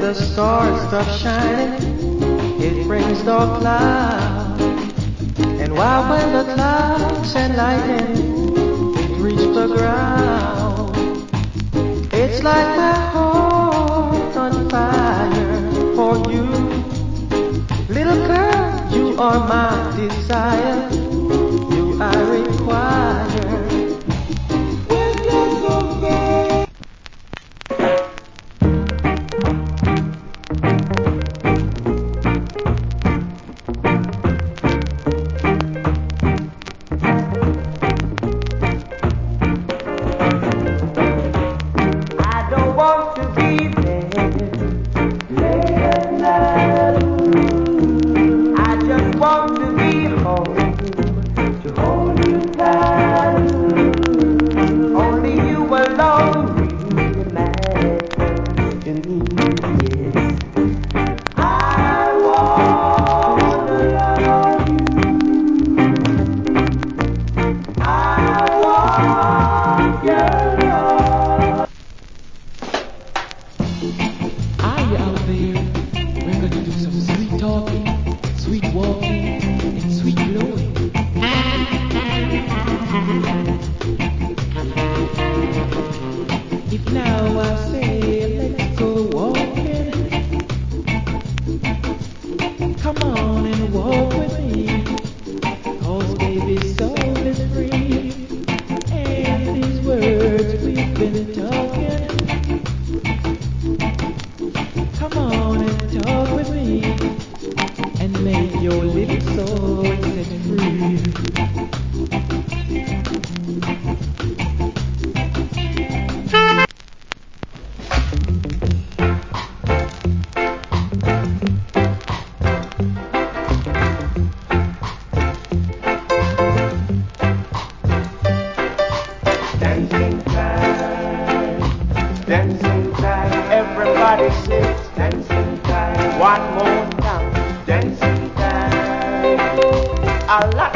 the stars stop shining, it brings dark clouds. And why when the clouds and lightning it reach the ground, it's like my heart on fire for you. Little girl, you are my desire, you I require. Dancing time, everybody sings. Dancing time, one more time. Dancing time, I like.